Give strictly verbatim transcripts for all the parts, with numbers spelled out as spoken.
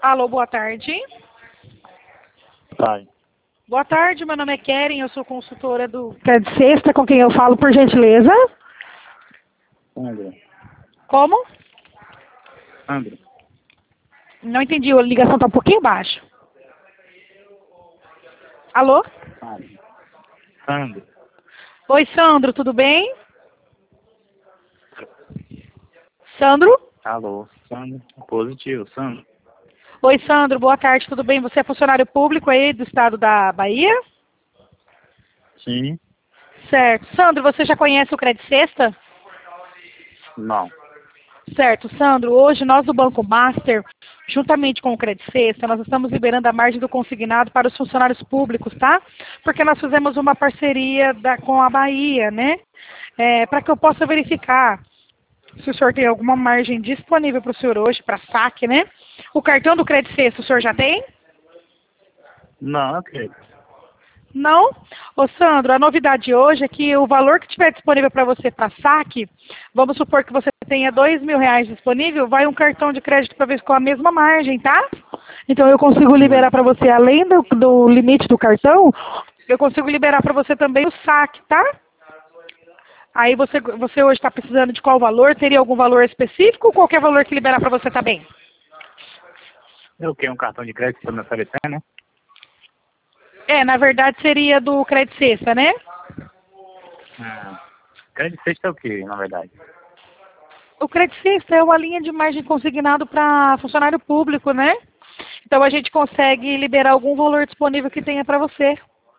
Alô, boa tarde. Vai. Boa tarde, meu nome é Keren, eu sou consultora do Credit Sexta, com quem eu falo, por gentileza. Sandra. Como? Sandra. Não entendi, a ligação está um pouquinho baixa. Alô? Sandra. Sandra. Oi, Sandro, tudo bem? Sandro? Alô. Sandra. Positivo, Sandra. Oi, Sandro, boa tarde, tudo bem? Você é funcionário público aí do estado da Bahia? Sim. Certo. Sandro, você já conhece o Credit Sexta? Não. Certo, Sandro, hoje nós do Banco Master, juntamente com o Credit Sexta, nós estamos liberando a margem do consignado para os funcionários públicos, tá? Porque nós fizemos uma parceria da, com a Bahia, né? É, para que eu possa verificar se o senhor tem alguma margem disponível para o senhor hoje, para saque, né? O cartão do Credit Sexta o senhor já tem? Não, ok. Não? Ô Sandro, a novidade hoje é que o valor que tiver disponível para você para saque, vamos supor que você tenha dois mil reais disponível, vai um cartão de crédito para ver com a mesma margem, tá? Então eu consigo liberar para você, além do, do limite do cartão, eu consigo liberar para você também o saque, tá? Aí você, você hoje está precisando de qual valor? Teria algum valor específico ou qualquer valor que liberar para você tá bem? Eu quero um cartão de crédito para me oferecer, né? É, na verdade seria do Credit Sexta, né? Hum. Crédito sexta é o que, na verdade? O Credit Sexta é uma linha de margem consignado para funcionário público, né? Então a gente consegue liberar algum valor disponível que tenha para você.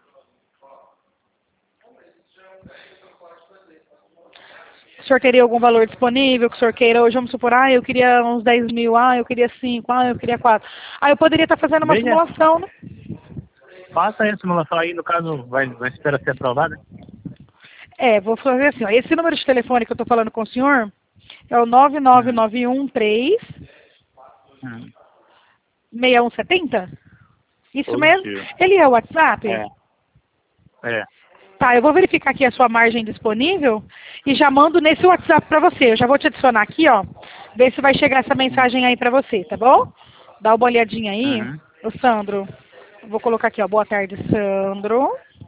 O senhor teria algum valor disponível que o senhor queira hoje? Vamos supor, ah, eu queria uns dez mil, ah, eu queria cinco, ah, eu queria quatro. Ah, eu poderia estar fazendo uma Veja. simulação, né? Faça aí a simulação aí, no caso, vai, vai esperar ser aprovada. É, vou fazer assim, ó. Esse número de telefone que eu estou falando com o senhor é o nove nove Hum. nove um três Hum. seis um sete zero? Isso mesmo? Positivo. Ele é o WhatsApp? É. É. Tá, eu vou verificar aqui a sua margem disponível e já mando nesse WhatsApp para você. Eu já vou te adicionar aqui, ó. Ver se vai chegar essa mensagem aí para você, tá bom? Dá uma olhadinha aí. Uhum. Ô, Sandro, eu vou colocar aqui, ó. Boa tarde, Sandro.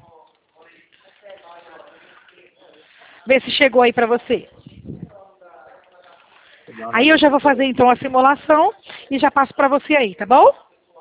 Vê se chegou aí para você. Aí eu já vou fazer então a simulação e já passo para você aí, tá bom?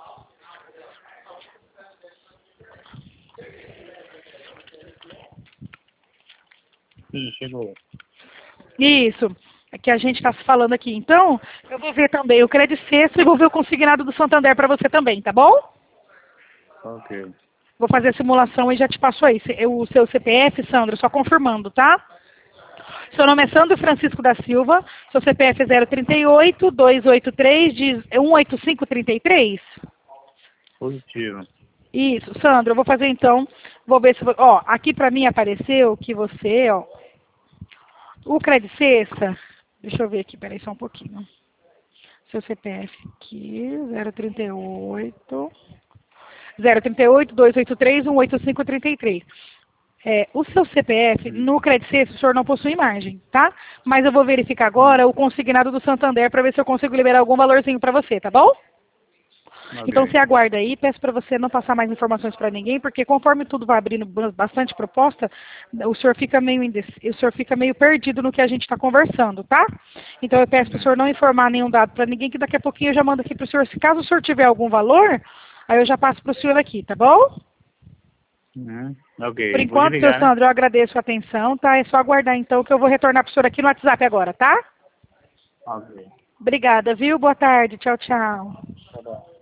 Sim, chegou. Isso. É que a gente está se falando aqui. Então, eu vou ver também o Credit Sexta e vou ver o consignado do Santander para você também, tá bom? Ok. Vou fazer a simulação e já te passo aí. Se- O seu C P F, Sandro, só confirmando, tá? Seu nome é Sandro Francisco da Silva. Seu C P F é zero trinta e oito, duzentos e oitenta e três, cento e oitenta e cinco, trinta e três? Positivo. Isso, Sandro, eu vou fazer então. Vou ver se... vo- Ó, aqui para mim apareceu que você, ó... O Credit Sexta... Deixa eu ver aqui, peraí só um pouquinho. Seu C P F aqui, zero trinta e oito... zero trinta e oito, duzentos e oitenta e três, cento e oitenta e cinco, trinta e três. É, o seu C P F, no Credit Sexta, o senhor não possui margem, tá? Mas eu vou verificar agora o consignado do Santander para ver se eu consigo liberar algum valorzinho para você, tá bom? Ok. Então você aguarda aí, peço para você não passar mais informações para ninguém, porque conforme tudo vai abrindo bastante proposta, o senhor fica meio indec- o senhor fica meio perdido no que a gente está conversando, tá? Então eu peço para o senhor não informar nenhum dado para ninguém, que daqui a pouquinho eu já mando aqui para o senhor. Se caso o senhor tiver algum valor, aí eu já passo para o senhor aqui, tá bom? Uhum. Por Ok. Vou enquanto, seu desligar, né? Sandro, eu agradeço a atenção, tá? É só aguardar então que eu vou retornar para o senhor aqui no WhatsApp agora, tá? Ok. Obrigada, viu? Boa tarde. Tchau, tchau. Tá bom.